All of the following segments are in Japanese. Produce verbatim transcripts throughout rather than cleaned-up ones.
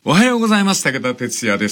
おはようございます。武田哲也です。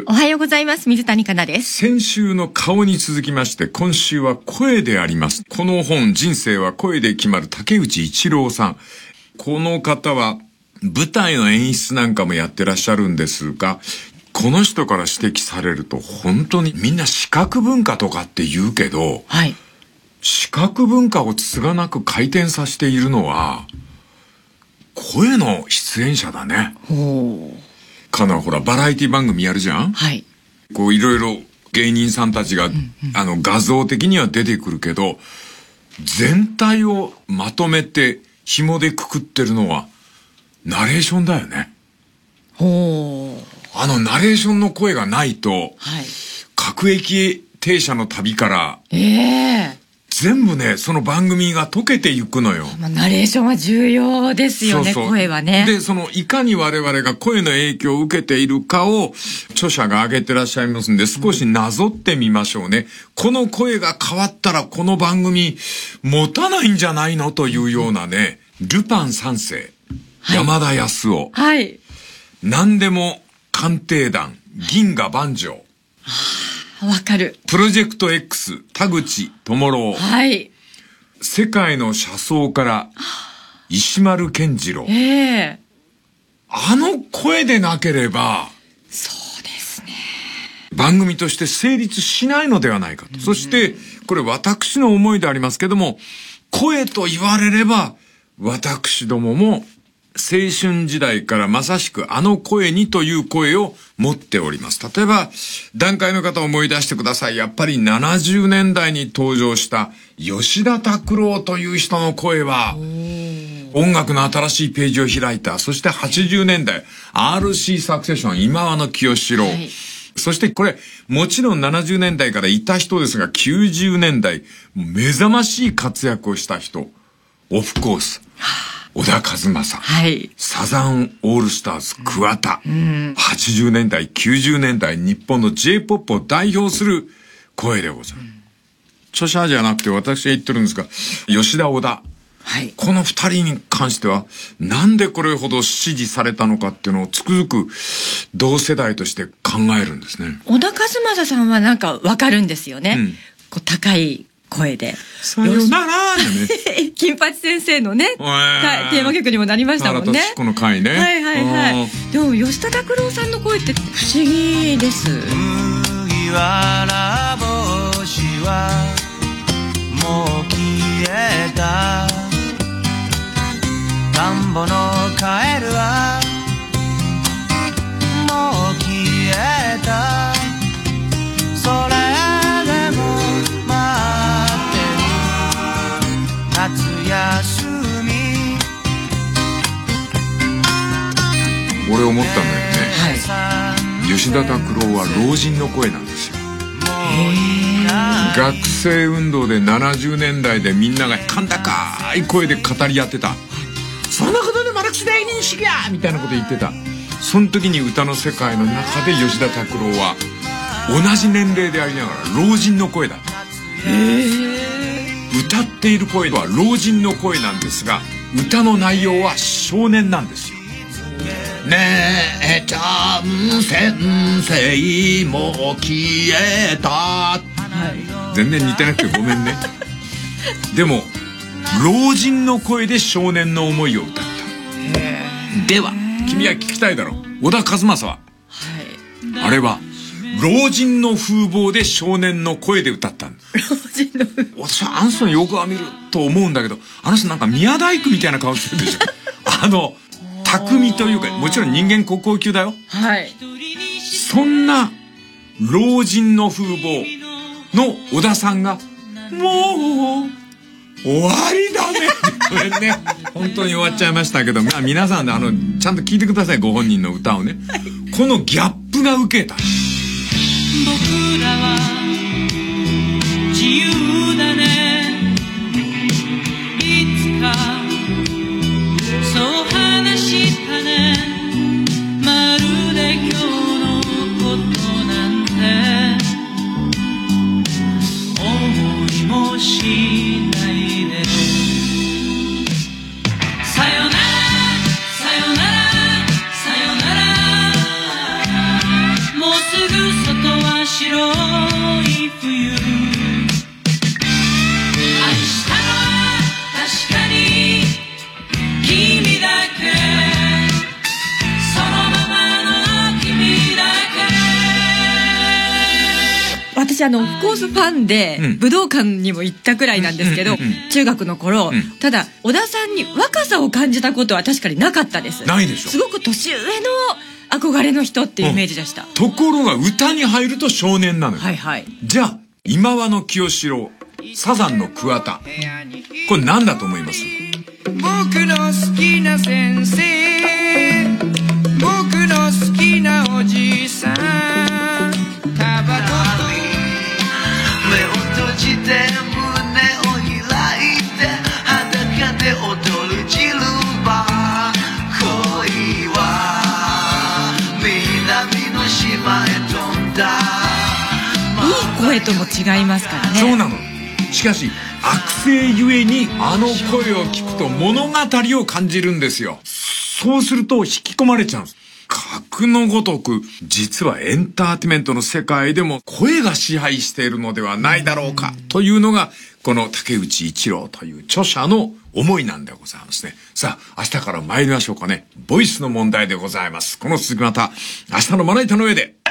おはようございます。水谷香奈です。 先週の顔に続きまして、今週は声であります。この本、人生は声で決まる竹内一郎さん。この方は舞台の演出なんかもやってらっしゃるんですが、この人から指摘されると本当にみんな視覚文化とかって言うけど、 はい、 視覚文化をつがなく回転させているのは声の出演者だね。 ほう。 かな、ほらバラエティ番組やるじゃん。 はい。 こういろいろ芸人さんたちが、うんうん、あの画像的には出てくるけど、全体をまとめて紐でくくってるのはナレーションだよね。 ほう。 あのナレーションの声がないと、はい、各駅停車の旅から、 ええー、 全部ね、その番組が溶けていくのよ。 まあ、ナレーションは重要ですよね。そうそう、声はね。 で、そのいかに我々が声の影響を受けているかを著者が挙げてらっしゃいますんで、少しなぞってみましょうね。うん、この声が変わったらこの番組持たないんじゃないのというようなね、ルパン三世、はい、山田康夫、 はい、 何でも鑑定団、銀河万丈、 わかる。 プロジェクト X、田口智郎。 はい。 世界の車窓から石丸健次郎。 ええー。 あの声でなければ、 そうですね。 番組として成立しないのではないかと。そして、これ私の思いでありますけども、声と言われれば、私どもも、青春時代からまさしくあの声にという声を持っております。例えば、団塊の方を思い出してください。やっぱりななじゅうねんだいに登場した吉田拓郎という人の声は、音楽の新しいページを開いた。そしてはちじゅうねんだい、アールシー サクセション、今和の清志郎。はい、そしてこれ、もちろんななじゅうねんだいからいた人ですが、きゅうじゅうねんだい、目覚ましい活躍をした人。オフコース。小田和正、 はい、サザンオールスターズ桑田、うん、はちじゅうねんだいきゅうじゅうねんだい日本の J-ポップ を代表する声でございます、うん、著者じゃなくて私が言ってるんですが、吉田小田、はい、この二人に関してはなんでこれほど支持されたのかっていうのをつくづく同世代として考えるんですね。 小田和正さんはなんかわかるんですよね、うん、こう高い声でさよならーってね金八先生のね、えー、テーマ曲にもなりましたもんね。 この回ね。 はいはいはい。でも吉田拓郎さんの声って不思議です。 麦わら帽子はもう消えた、田んぼのカエルはもう消えた、それ夏休み。 俺思ったんだよね、はい、吉田拓郎は老人の声なんですよ。学生運動でななじゅうねんだいでみんなが甲高い声で語り合ってた、そんなことでマルクス大認識やみたいなこと言ってた。その時に歌の世界の中で吉田拓郎は同じ年齢でありながら老人の声だった。へー。歌っている声は老人の声なんですが、歌の内容は少年なんですよ。ねえちゃん先生も消えた、はい、全然似てなくてごめんねでも老人の声で少年の思いを歌った。では君は聞きたいだろう、小田和正は、はい、あれは老人の風貌で少年の声で歌ったんだ。 老人の風貌。 私はあの人の横顔見ると思うんだけど、あの人なんか宮大工みたいな顔してるでしょあの匠というか、もちろん人間国宝級だよ。 はい。 そんな老人の風貌の小田さんがもう終わりだねこれね本当に終わっちゃいましたけど、まあ皆さんであのちゃんと聞いてください、ご本人の歌をね、はい、このギャップが受けた。 僕らは自由だね、いつかそう話したね、まるで今日のことなんて思いもしないで、さよならさよならさよなら私あのオフコースファンで武道館にも行ったくらいなんですけど、中学の頃、ただ小田さんに若さを感じたことは確かになかったです。 ないでしょ。 すごく年上の憧れの人っていうイメージでした、 うん、ところが歌に入ると少年なのよ。 はいはい。 じゃあ今和の清志郎、サザンの桑田、これ何だと思います？ 僕の好きな先生、僕の好きなおじさん、タバコと目を閉じて胸を開いて裸で踊るジルバー、恋は南の島へ飛んだ。 いい声とも違いますからね。 そうなの。しかし悪声ゆえにあの声を聞くと物語を感じるんですよ。そうすると引き込まれちゃうんです。格のごとく実はエンターテイメントの世界でも声が支配しているのではないだろうかというのがこの竹内一郎という著者の思いなんでございますね。さあ明日から参りましょうかね。ボイスの問題でございます。この続きまた明日のまな板の上で。